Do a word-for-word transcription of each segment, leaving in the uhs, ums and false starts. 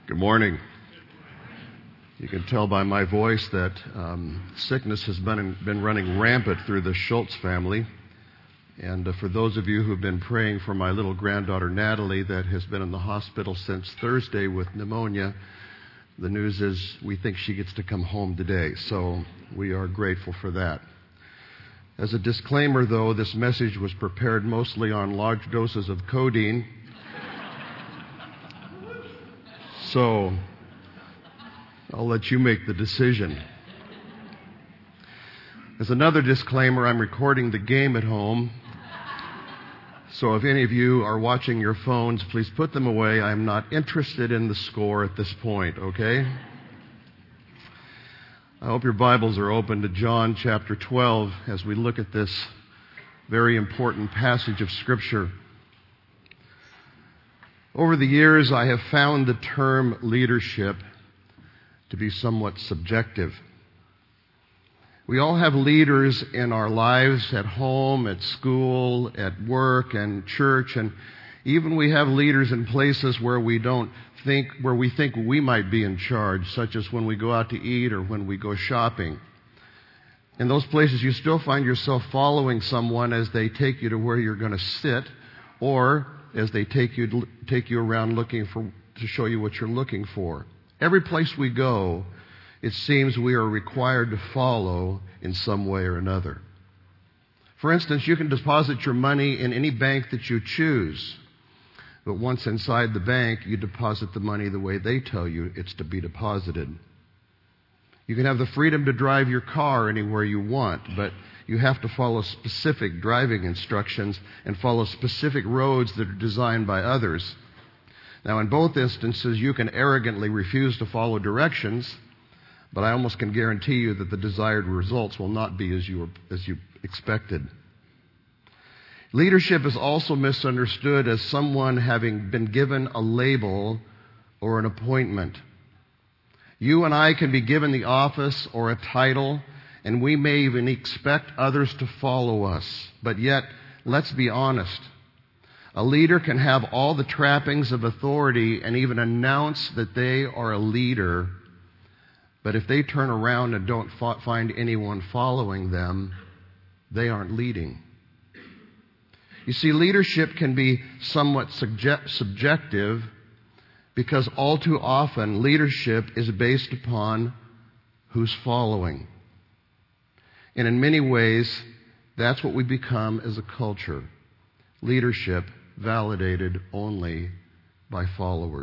Good morning. You can tell by my voice that um, sickness has been, been running rampant through the Schultz family. And uh, for those of you who've been praying for my little granddaughter Natalie that has been in the hospital since Thursday with pneumonia, the news is we think she gets to come home today. So we are grateful for that. As a disclaimer, though, this message was prepared mostly on large doses of codeine. So I'll let you make the decision. As another disclaimer, I'm recording the game at home. So if any of you are watching your phones, please put them away. I'm not interested in the score at this point, okay? I hope your Bibles are open to John chapter twelve as we look at this very important passage of Scripture. Over the years, I have found the term leadership to be somewhat subjective. We all have leaders in our lives at home, at school, at work, and church, and even we have leaders in places where we don't think, where we think we might be in charge, such as when we go out to eat or when we go shopping. In those places, you still find yourself following someone as they take you to where you're going to sit, or as they take you take you around looking for to show you what you're looking for. Every place we go, it seems we are required to follow in some way or another. For instance, you can deposit your money in any bank that you choose, but once inside the bank, you deposit the money the way they tell you it's to be deposited. You can have the freedom to drive your car anywhere you want, but you have to follow specific driving instructions and follow specific roads that are designed by others. Now, in both instances, you can arrogantly refuse to follow directions, but I almost can guarantee you that the desired results will not be as you, as you expected. Leadership is also misunderstood as someone having been given a label or an appointment. You and I can be given the office or a title, and we may even expect others to follow us. But yet, let's be honest. A leader can have all the trappings of authority and even announce that they are a leader. But if they turn around and don't fo- find anyone following them, they aren't leading. You see, leadership can be somewhat subje- subjective because all too often leadership is based upon who's following. And in many ways, that's what we become as a culture. Leadership validated only by followers.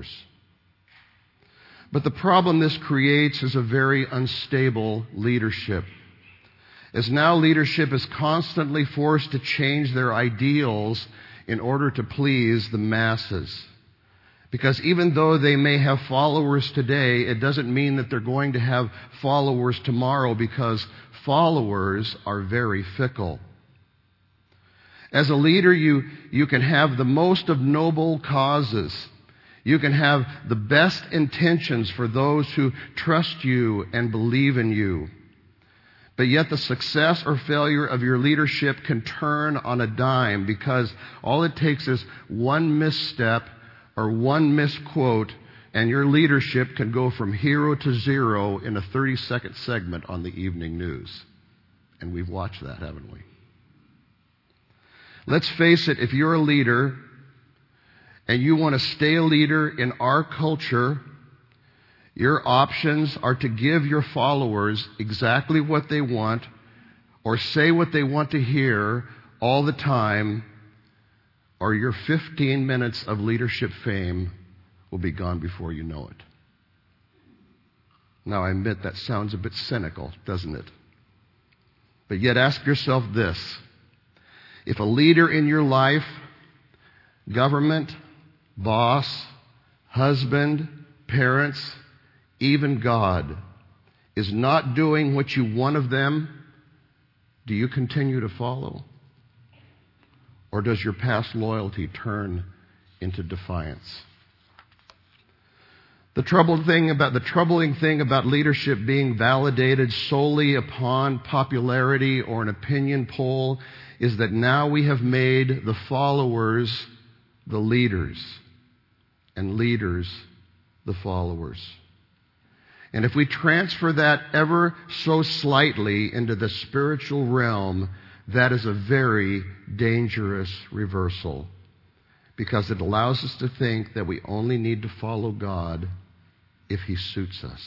But the problem this creates is a very unstable leadership. As now leadership is constantly forced to change their ideals in order to please the masses. Because even though they may have followers today, it doesn't mean that they're going to have followers tomorrow, because followers are very fickle. As a leader, you, you can have the most of noble causes. You can have the best intentions for those who trust you and believe in you. But yet the success or failure of your leadership can turn on a dime, because all it takes is one misstep or one misquote, and your leadership can go from hero to zero in a thirty-second segment on the evening news. And we've watched that, haven't we? Let's face it, if you're a leader and you want to stay a leader in our culture, your options are to give your followers exactly what they want or say what they want to hear all the time, or your fifteen minutes of leadership fame will be gone before you know it. Now, I admit that sounds a bit cynical, doesn't it? But yet ask yourself this. If a leader in your life, government, boss, husband, parents, even God, is not doing what you want of them, do you continue to follow? Or does your past loyalty turn into defiance? The troubled thing about the troubling thing about leadership being validated solely upon popularity or an opinion poll is that now we have made the followers the leaders, and leaders the followers. And if we transfer that ever so slightly into the spiritual realm, that is a very dangerous reversal, because it allows us to think that we only need to follow God if He suits us.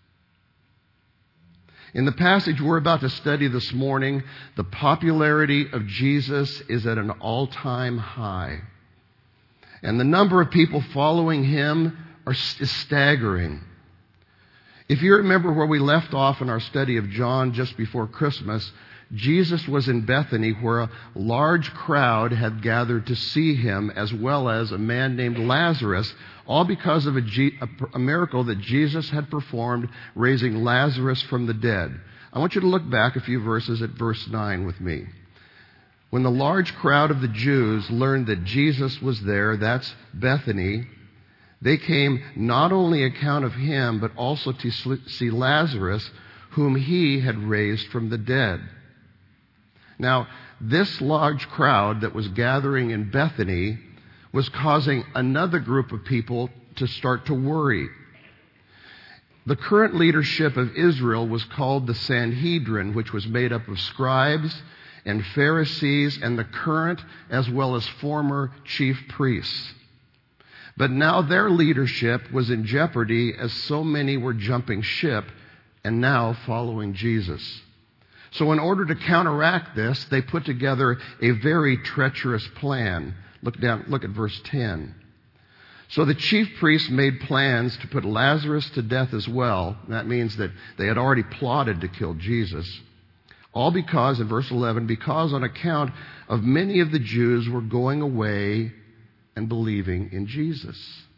In the passage we're about to study this morning, the popularity of Jesus is at an all-time high. And the number of people following Him are, is staggering. If you remember where we left off in our study of John just before Christmas, Jesus was in Bethany, where a large crowd had gathered to see Him, as well as a man named Lazarus, all because of a, G- a miracle that Jesus had performed, raising Lazarus from the dead. I want you to look back a few verses at verse nine with me. When the large crowd of the Jews learned that Jesus was there, that's Bethany, they came not only account of Him, but also to see Lazarus, whom He had raised from the dead. Now, this large crowd that was gathering in Bethany was causing another group of people to start to worry. The current leadership of Israel was called the Sanhedrin, which was made up of scribes and Pharisees and the current as well as former chief priests. But now their leadership was in jeopardy, as so many were jumping ship and now following Jesus. So in order to counteract this, they put together a very treacherous plan. Look down, look at verse ten. So the chief priests made plans to put Lazarus to death as well. That means that they had already plotted to kill Jesus. All because, in verse eleven, because on account of many of the Jews were going away and believing in Jesus.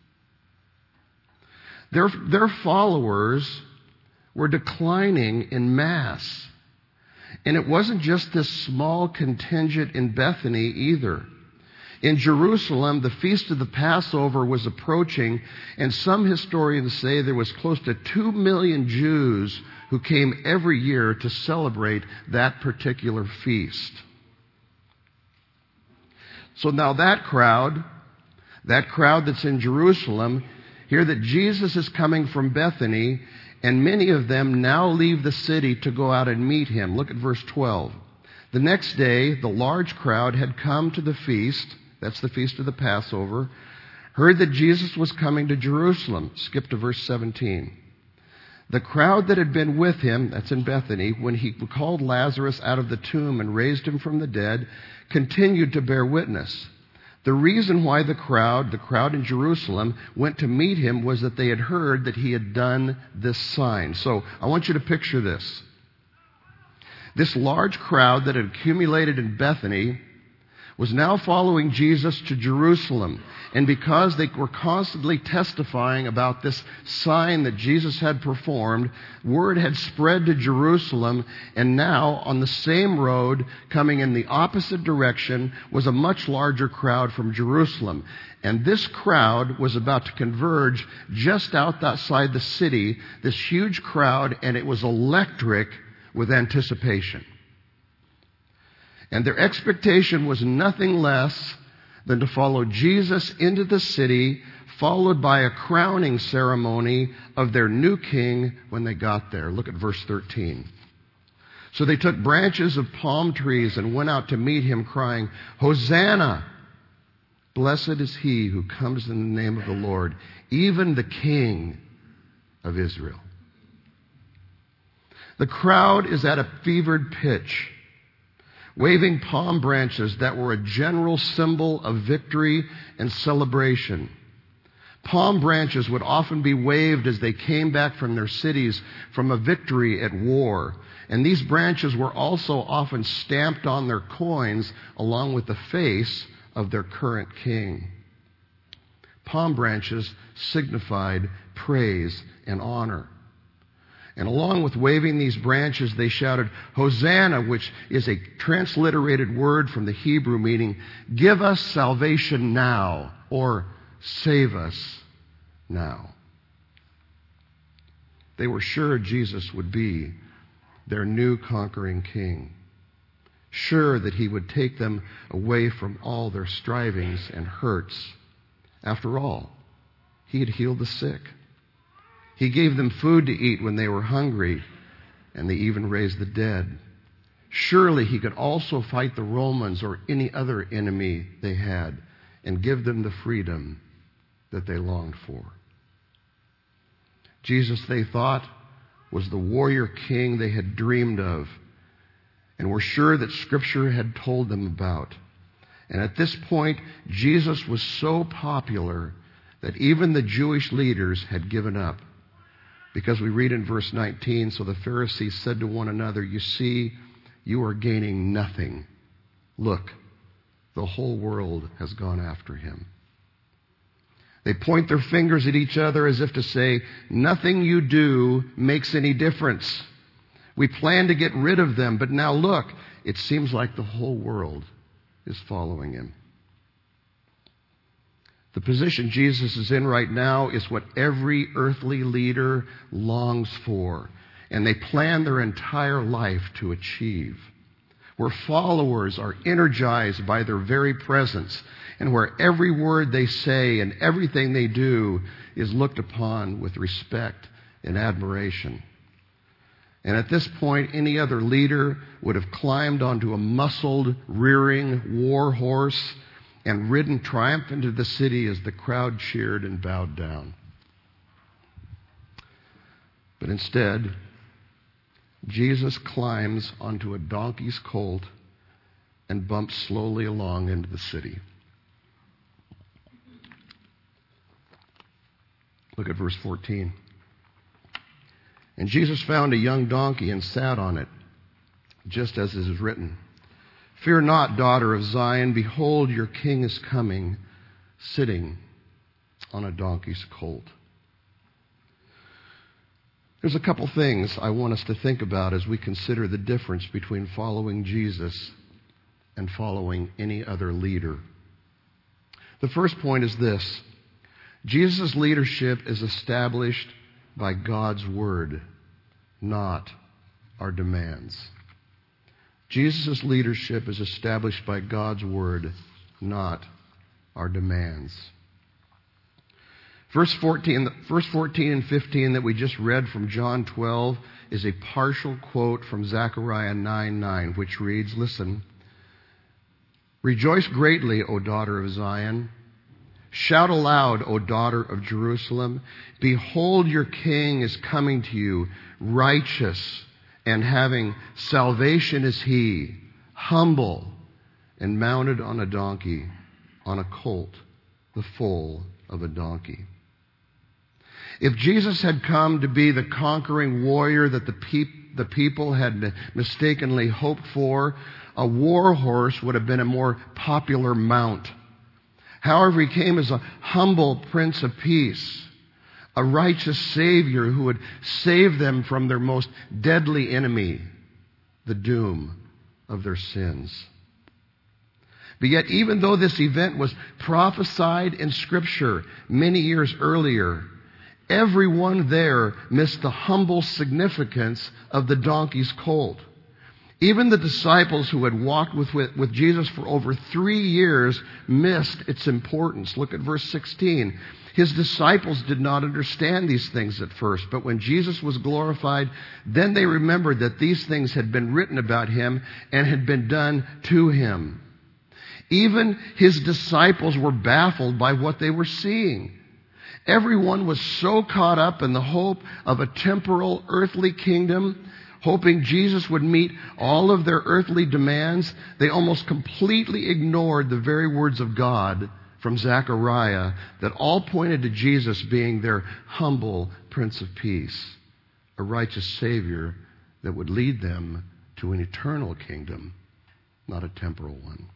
Their, their followers were declining in mass. And it wasn't just this small contingent in Bethany either. In Jerusalem, the feast of the Passover was approaching, and some historians say there was close to two million Jews who came every year to celebrate that particular feast. So now that crowd, that crowd that's in Jerusalem, hear that Jesus is coming from Bethany, and many of them now leave the city to go out and meet Him. Look at verse twelve. The next day, the large crowd had come to the feast, that's the feast of the Passover, heard that Jesus was coming to Jerusalem. Skip to verse seventeen. The crowd that had been with Him, that's in Bethany, when He called Lazarus out of the tomb and raised him from the dead, continued to bear witness. The reason why the crowd, the crowd in Jerusalem, went to meet Him was that they had heard that He had done this sign. So I want you to picture this. This large crowd that had accumulated in Bethany was now following Jesus to Jerusalem. And because they were constantly testifying about this sign that Jesus had performed, word had spread to Jerusalem, and now on the same road, coming in the opposite direction, was a much larger crowd from Jerusalem. And this crowd was about to converge just outside the city, this huge crowd, and it was electric with anticipation. And their expectation was nothing less than to follow Jesus into the city, followed by a crowning ceremony of their new king when they got there. Look at verse thirteen. So they took branches of palm trees and went out to meet Him, crying, "Hosanna! Blessed is He who comes in the name of the Lord, even the King of Israel." The crowd is at a fevered pitch, waving palm branches that were a general symbol of victory and celebration. Palm branches would often be waved as they came back from their cities from a victory at war. And these branches were also often stamped on their coins along with the face of their current king. Palm branches signified praise and honor. And along with waving these branches, they shouted, "Hosanna," which is a transliterated word from the Hebrew meaning, "Give us salvation now," or "Save us now." They were sure Jesus would be their new conquering king, sure that He would take them away from all their strivings and hurts. After all, He had healed the sick, He gave them food to eat when they were hungry, and they even raised the dead. Surely he could also fight the Romans or any other enemy they had and give them the freedom that they longed for. Jesus, they thought, was the warrior king they had dreamed of and were sure that Scripture had told them about. And at this point, Jesus was so popular that even the Jewish leaders had given up. Because we read in verse nineteen, so the Pharisees said to one another, "You see, you are gaining nothing. Look, the whole world has gone after him." They point their fingers at each other as if to say, "Nothing you do makes any difference. We plan to get rid of them, but now look, it seems like the whole world is following him." The position Jesus is in right now is what every earthly leader longs for, and they plan their entire life to achieve. Where followers are energized by their very presence, and where every word they say and everything they do is looked upon with respect and admiration. And at this point, any other leader would have climbed onto a muscled, rearing war horse and ridden triumph into the city as the crowd cheered and bowed down. But instead, Jesus climbs onto a donkey's colt and bumps slowly along into the city. Look at verse fourteen. And Jesus found a young donkey and sat on it, just as it is written, "Fear not, daughter of Zion, behold, your king is coming, sitting on a donkey's colt." There's a couple things I want us to think about as we consider the difference between following Jesus and following any other leader. The first point is this: Jesus' leadership is established by God's word, not our demands. Jesus' leadership is established by God's word, not our demands. Verse fourteen, verse fourteen and fifteen that we just read from John twelve is a partial quote from Zechariah nine nine, which reads, listen, "Rejoice greatly, O daughter of Zion. Shout aloud, O daughter of Jerusalem. Behold, your king is coming to you, righteous and having salvation is he, humble and mounted on a donkey, on a colt, the foal of a donkey." If Jesus had come to be the conquering warrior that the, peop- the people had mistakenly hoped for, a war horse would have been a more popular mount. However, he came as a humble Prince of Peace, a righteous Savior who would save them from their most deadly enemy, the doom of their sins. But yet, even though this event was prophesied in Scripture many years earlier, everyone there missed the humble significance of the donkey's colt. Even the disciples who had walked with, with, with Jesus for over three years missed its importance. Look at verse sixteen. His disciples did not understand these things at first, but when Jesus was glorified, then they remembered that these things had been written about him and had been done to him. Even his disciples were baffled by what they were seeing. Everyone was so caught up in the hope of a temporal earthly kingdom, hoping Jesus would meet all of their earthly demands, they almost completely ignored the very words of God from Zechariah that all pointed to Jesus being their humble Prince of Peace, a righteous Savior that would lead them to an eternal kingdom, not a temporal one.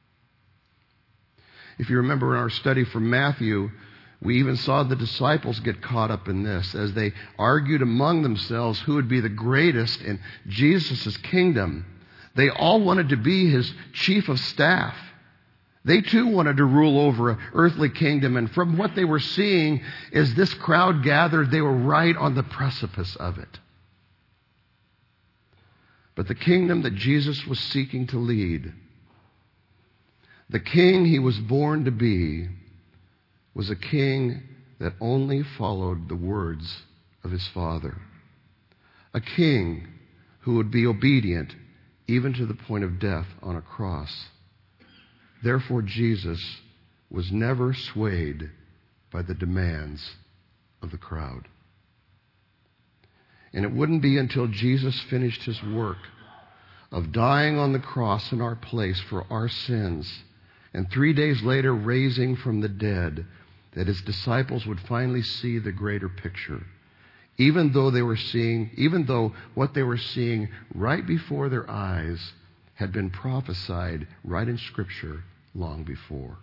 If you remember in our study from Matthew, we even saw the disciples get caught up in this as they argued among themselves who would be the greatest in Jesus' kingdom. They all wanted to be his chief of staff. They too wanted to rule over an earthly kingdom, and from what they were seeing as this crowd gathered, they were right on the precipice of it. But the kingdom that Jesus was seeking to lead, the king he was born to be, was a king that only followed the words of his Father. A king who would be obedient even to the point of death on a cross. Therefore, Jesus was never swayed by the demands of the crowd. And it wouldn't be until Jesus finished his work of dying on the cross in our place for our sins, and three days later raising from the dead, that his disciples would finally see the greater picture. Even though they were seeing, even though what they were seeing right before their eyes had been prophesied right in Scripture long before.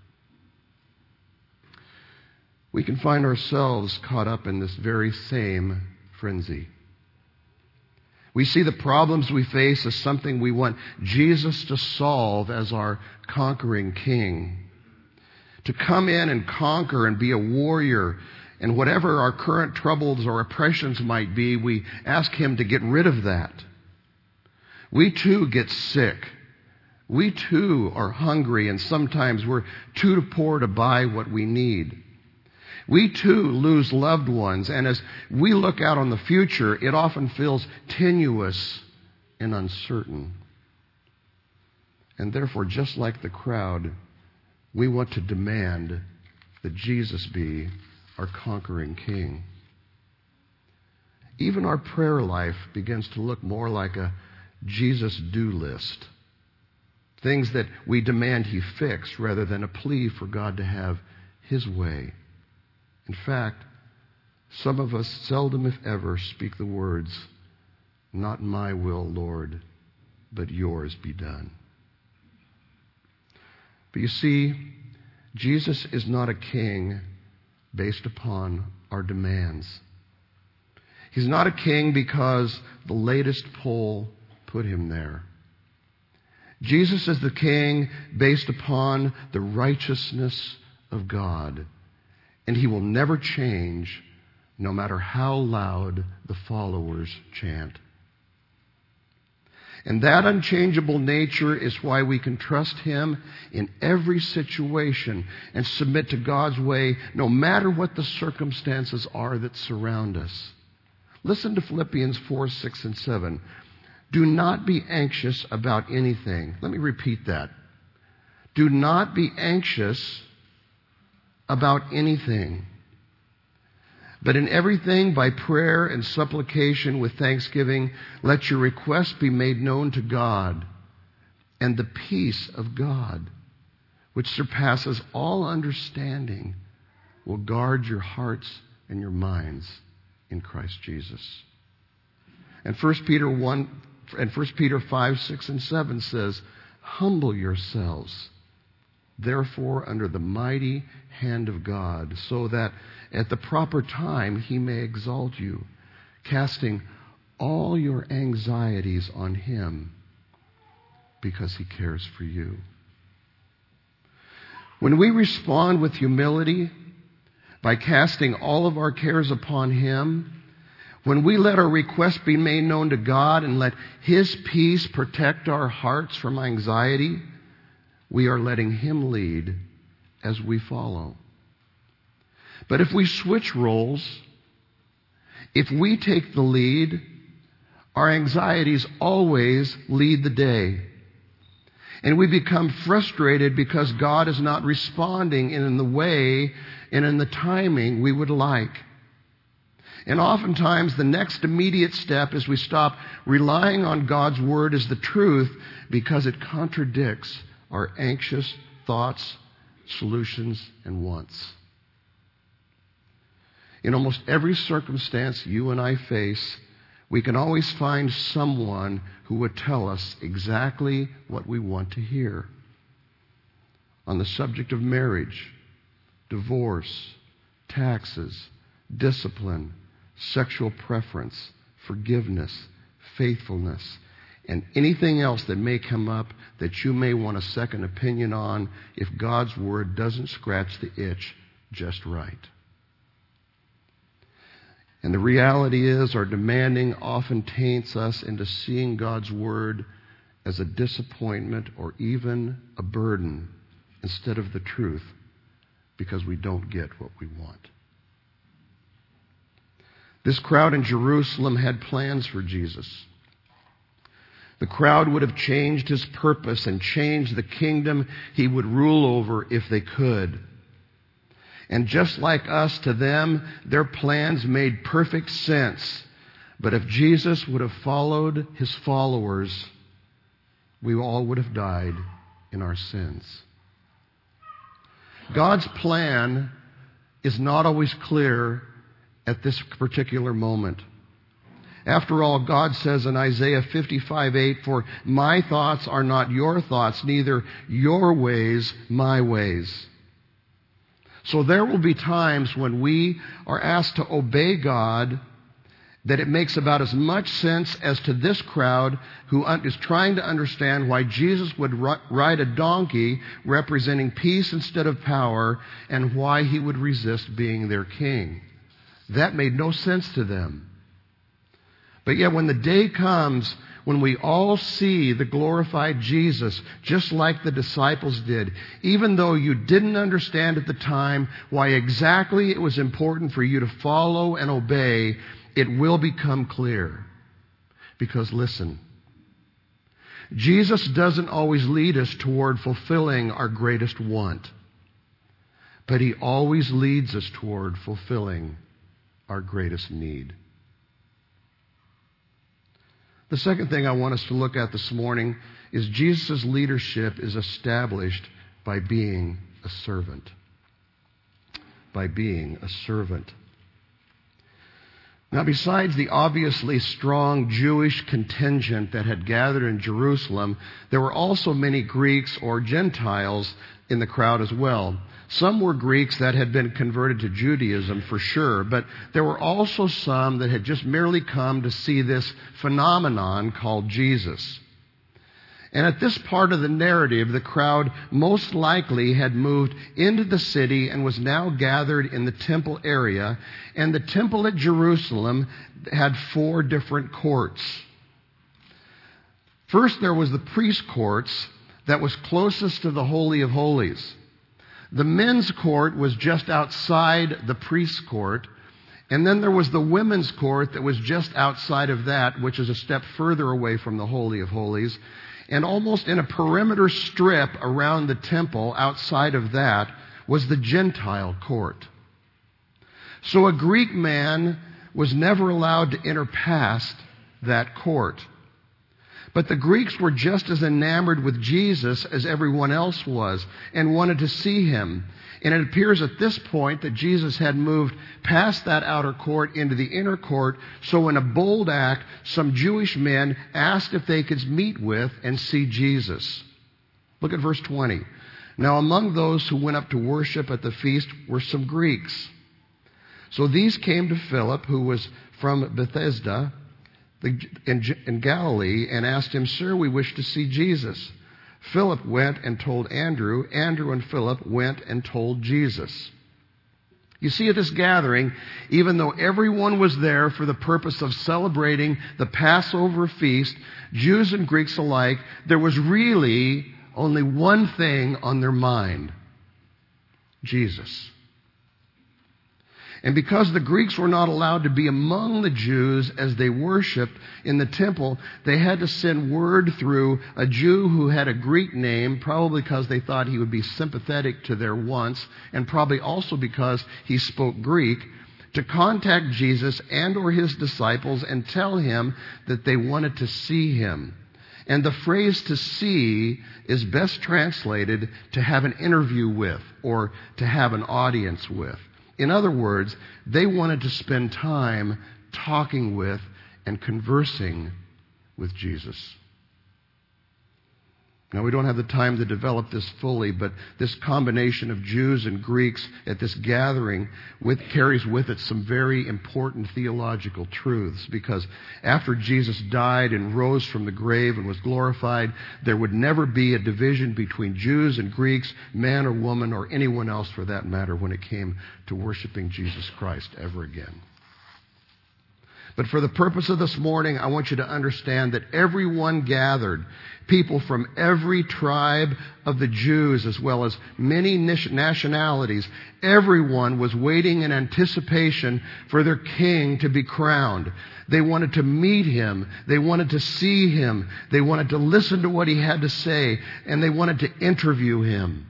We can find ourselves caught up in this very same frenzy. We see the problems we face as something we want Jesus to solve as our conquering king. To come in and conquer and be a warrior. And whatever our current troubles or oppressions might be, we ask him to get rid of that. We too get sick. We too are hungry, and sometimes we're too poor to buy what we need. We too lose loved ones, and as we look out on the future, it often feels tenuous and uncertain. And therefore, just like the crowd, we want to demand that Jesus be our conquering king. Even our prayer life begins to look more like a Jesus do list. Things that we demand he fix rather than a plea for God to have his way. In fact, some of us seldom, if ever, speak the words, "Not my will, Lord, but yours be done." But you see, Jesus is not a king based upon our demands. He's not a king because the latest poll put him there. Jesus is the king based upon the righteousness of God. And he will never change, no matter how loud the followers chant. And that unchangeable nature is why we can trust him in every situation and submit to God's way, no matter what the circumstances are that surround us. Listen to Philippians four, six, and seven. Do not be anxious about anything. Let me repeat that. Do not be anxious about anything, but in everything by prayer and supplication with thanksgiving, let your requests be made known to God, and the peace of God, which surpasses all understanding, will guard your hearts and your minds in Christ Jesus. And First Peter one and First Peter five, six, and seven says, humble yourselves, therefore, under the mighty hand of God, so that at the proper time he may exalt you, casting all your anxieties on him, because he cares for you. When we respond with humility by casting all of our cares upon him, when we let our requests be made known to God and let his peace protect our hearts from anxiety, we are letting him lead as we follow. But if we switch roles, if we take the lead, our anxieties always lead the day. And we become frustrated because God is not responding in the way and in the timing we would like. And oftentimes the next immediate step is we stop relying on God's word as the truth because it contradicts our anxious thoughts, solutions, and wants. In almost every circumstance you and I face, we can always find someone who would tell us exactly what we want to hear. On the subject of marriage, divorce, taxes, discipline, sexual preference, forgiveness, faithfulness, and anything else that may come up that you may want a second opinion on if God's word doesn't scratch the itch just right. And the reality is our demanding often taints us into seeing God's word as a disappointment or even a burden instead of the truth because we don't get what we want. This crowd in Jerusalem had plans for Jesus. The crowd would have changed his purpose and changed the kingdom he would rule over if they could. And just like us, to them, their plans made perfect sense. But if Jesus would have followed his followers, we all would have died in our sins. God's plan is not always clear at this particular moment. After all, God says in Isaiah fifty-five eight, "For my thoughts are not your thoughts, neither your ways my ways." So there will be times when we are asked to obey God that it makes about as much sense as to this crowd who is trying to understand why Jesus would ride a donkey representing peace instead of power, and why he would resist being their king. That made no sense to them. But yet when the day comes when we all see the glorified Jesus, just like the disciples did, even though you didn't understand at the time why exactly it was important for you to follow and obey, it will become clear. Because listen, Jesus doesn't always lead us toward fulfilling our greatest want, but he always leads us toward fulfilling our greatest need. The second thing I want us to look at this morning is Jesus' leadership is established by being a servant. By being a servant. Now, besides the obviously strong Jewish contingent that had gathered in Jerusalem, there were also many Greeks or Gentiles in the crowd as well. Some were Greeks that had been converted to Judaism for sure, but there were also some that had just merely come to see this phenomenon called Jesus. And at this part of the narrative, the crowd most likely had moved into the city and was now gathered in the temple area. And the temple at Jerusalem had four different courts. First, there was the priest courts that was closest to the Holy of Holies. The men's court was just outside the priest's court. And then there was the women's court that was just outside of that, which is a step further away from the Holy of Holies. And almost in a perimeter strip around the temple, outside of that, was the Gentile court. So a Greek man was never allowed to enter past that court. But the Greeks were just as enamored with Jesus as everyone else was, and wanted to see him. And it appears at this point that Jesus had moved past that outer court into the inner court. So in a bold act, some Jewish men asked if they could meet with and see Jesus. Look at verse twenty. Now among those who went up to worship at the feast were some Greeks. So these came to Philip, who was from Bethsaida in Galilee, and asked him, "Sir, we wish to see Jesus." Philip went and told Andrew. Andrew and Philip went and told Jesus. You see, at this gathering, even though everyone was there for the purpose of celebrating the Passover feast, Jews and Greeks alike, there was really only one thing on their mind: Jesus. And because the Greeks were not allowed to be among the Jews as they worshiped in the temple, they had to send word through a Jew who had a Greek name, probably because they thought he would be sympathetic to their wants, and probably also because he spoke Greek, to contact Jesus and or his disciples and tell him that they wanted to see him. And the phrase "to see" is best translated to have an interview with, or to have an audience with. In other words, they wanted to spend time talking with and conversing with Jesus. Now, we don't have the time to develop this fully, but this combination of Jews and Greeks at this gathering with, carries with it some very important theological truths, because after Jesus died and rose from the grave and was glorified, there would never be a division between Jews and Greeks, man or woman, or anyone else for that matter, when it came to worshiping Jesus Christ ever again. But for the purpose of this morning, I want you to understand that everyone gathered, people from every tribe of the Jews as well as many nationalities, everyone was waiting in anticipation for their king to be crowned. They wanted to meet him. They wanted to see him. They wanted to listen to what he had to say, and they wanted to interview him.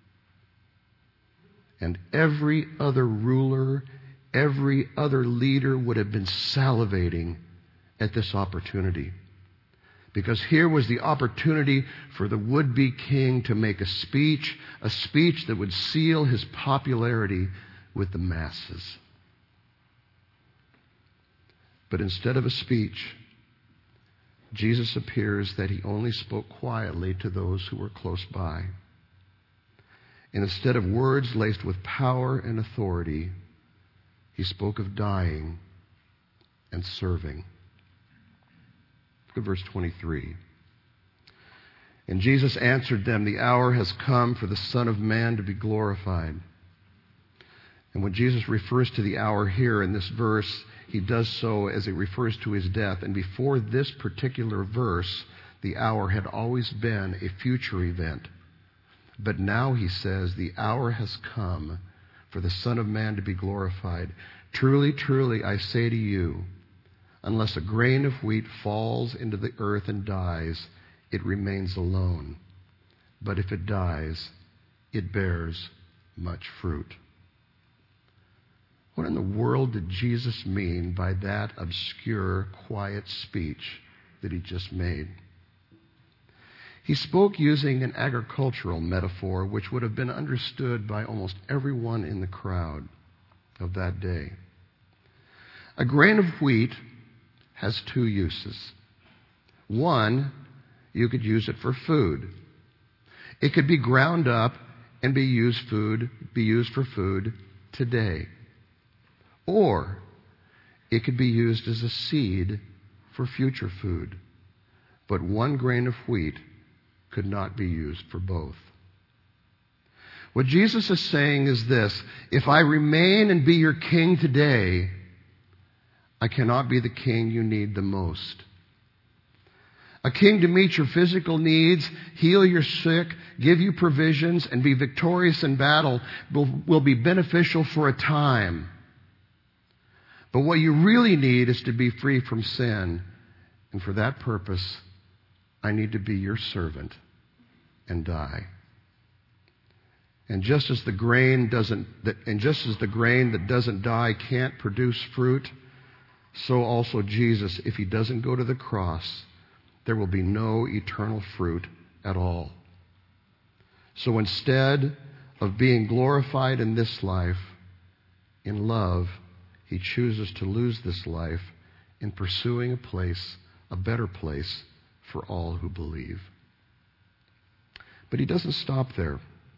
And every other ruler, every other leader would have been salivating at this opportunity. Because here was the opportunity for the would-be king to make a speech, a speech that would seal his popularity with the masses. But instead of a speech, Jesus appears that he only spoke quietly to those who were close by. And instead of words laced with power and authority, he spoke of dying and serving. Look at verse twenty-three. And Jesus answered them, "The hour has come for the Son of Man to be glorified." And when Jesus refers to the hour here in this verse, he does so as it refers to his death. And before this particular verse, the hour had always been a future event. But now he says, the hour has come for the Son of Man to be glorified. Truly, truly, I say to you, unless a grain of wheat falls into the earth and dies, it remains alone. But if it dies, it bears much fruit. What in the world did Jesus mean by that obscure, quiet speech that he just made? He spoke using an agricultural metaphor which would have been understood by almost everyone in the crowd of that day. A grain of wheat has two uses. One, you could use it for food. It could be ground up and be used food, be used for food today. Or it could be used as a seed for future food. But one grain of wheat could not be used for both. What Jesus is saying is this: if I remain and be your king today, I cannot be the king you need the most. A king to meet your physical needs, heal your sick, give you provisions, and be victorious in battle will, will be beneficial for a time. But what you really need is to be free from sin. And for that purpose, I need to be your servant and die. And just as the grain doesn't, and just as the grain that doesn't die can't produce fruit, so also Jesus, if he doesn't go to the cross, there will be no eternal fruit at all. So instead of being glorified in this life, in love, he chooses to lose this life in pursuing a place, a better place for all who believe. But he doesn't stop there.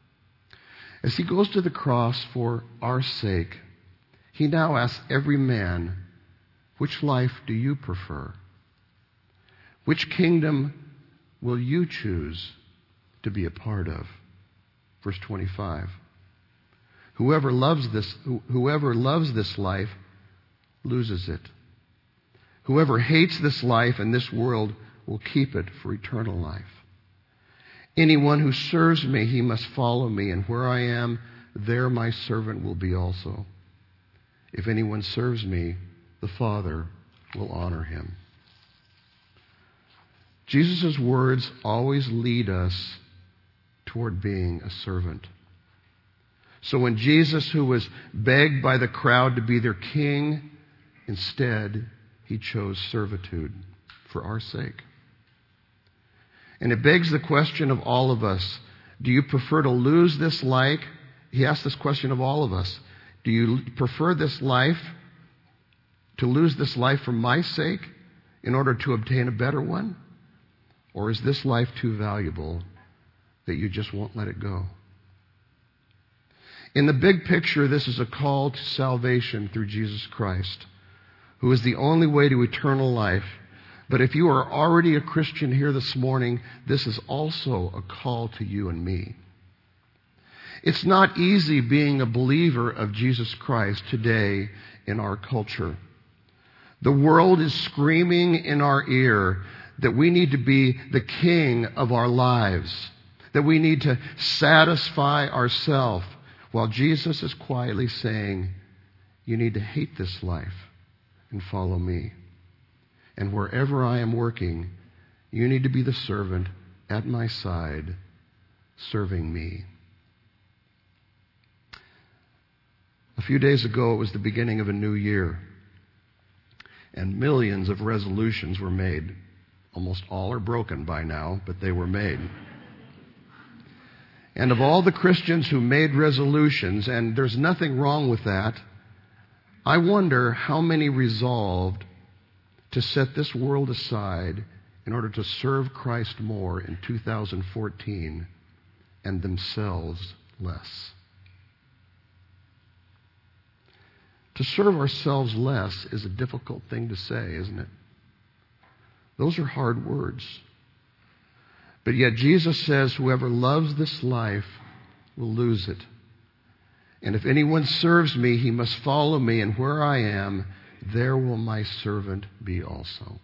As he goes to the cross for our sake, he now asks every man, which life do you prefer? Which kingdom will you choose to be a part of? Verse twenty-five. Whoever loves this, whoever loves this life loses it. Whoever hates this life and this world will keep it for eternal life. Anyone who serves me, he must follow me, and where I am, there my servant will be also. If anyone serves me, the Father will honor him. Jesus' words always lead us toward being a servant. So when Jesus, who was begged by the crowd to be their king, instead, he chose servitude for our sake. And it begs the question of all of us, do you prefer to lose this life? He asked this question of all of us. Do you prefer this life, to lose this life for my sake in order to obtain a better one? Or is this life too valuable that you just won't let it go? In the big picture, this is a call to salvation through Jesus Christ, who is the only way to eternal life. But if you are already a Christian here this morning, this is also a call to you and me. It's not easy being a believer of Jesus Christ today in our culture. The world is screaming in our ear that we need to be the king of our lives, that we need to satisfy ourselves, while Jesus is quietly saying, you need to hate this life and follow me. And wherever I am working, you need to be the servant at my side, serving me. A few days ago, it was the beginning of a new year, and millions of resolutions were made. Almost all are broken by now, but they were made. And of all the Christians who made resolutions, and there's nothing wrong with that, I wonder how many resolved to set this world aside in order to serve Christ more in two thousand fourteen and themselves less. To serve ourselves less is a difficult thing to say, isn't it? Those are hard words. But yet Jesus says, whoever loves this life will lose it. And if anyone serves me, he must follow me, and where I am, there will my servant be also.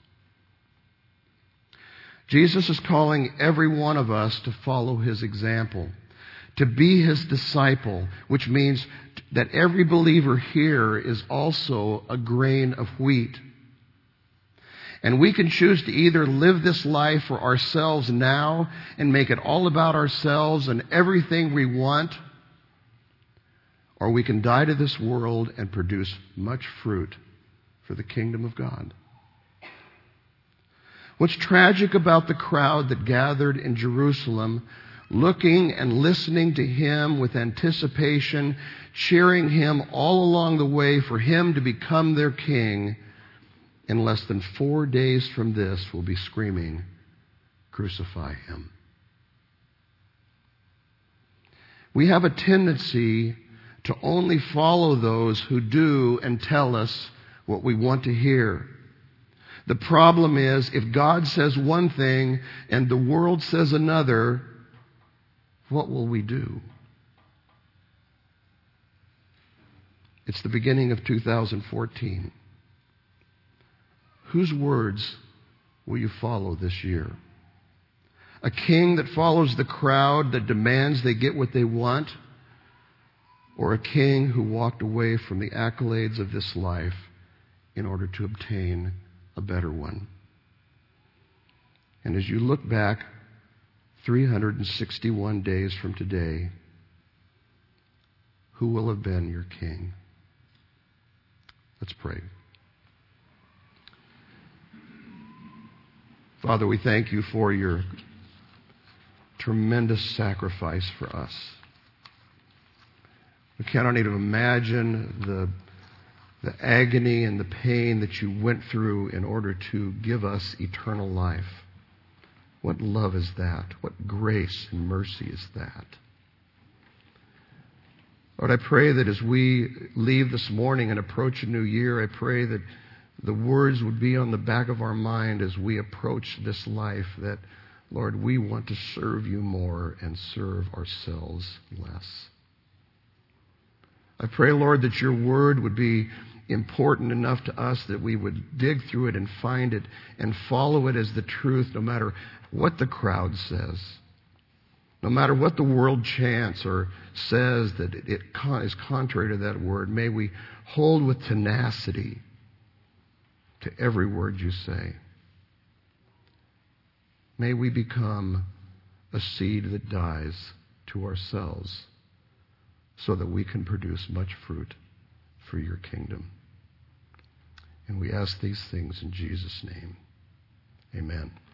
Jesus is calling every one of us to follow his example, to be his disciple, which means that every believer here is also a grain of wheat. And we can choose to either live this life for ourselves now and make it all about ourselves and everything we want, or we can die to this world and produce much fruit for the kingdom of God. What's tragic about the crowd that gathered in Jerusalem, looking and listening to him with anticipation, cheering him all along the way for him to become their king, in less than four days from this will be screaming, crucify him. We have a tendency to only follow those who do and tell us what we want to hear. The problem is, if God says one thing and the world says another, what will we do? It's the beginning of two thousand fourteen. Whose words will you follow this year? A king that follows the crowd that demands they get what they want? Or a king who walked away from the accolades of this life in order to obtain a better one? And as you look back three hundred sixty-one days from today, who will have been your king? Let's pray. Father, we thank you for your tremendous sacrifice for us. We cannot even imagine the, the agony and the pain that you went through in order to give us eternal life. What love is that? What grace and mercy is that? Lord, I pray that as we leave this morning and approach a new year, I pray that the words would be on the back of our mind as we approach this life, that, Lord, we want to serve you more and serve ourselves less. I pray, Lord, that your word would be important enough to us that we would dig through it and find it and follow it as the truth, no matter what the crowd says, no matter what the world chants or says that it is contrary to that word. May we hold with tenacity to every word you say. May we become a seed that dies to ourselves so that we can produce much fruit for your kingdom. And we ask these things in Jesus' name. Amen.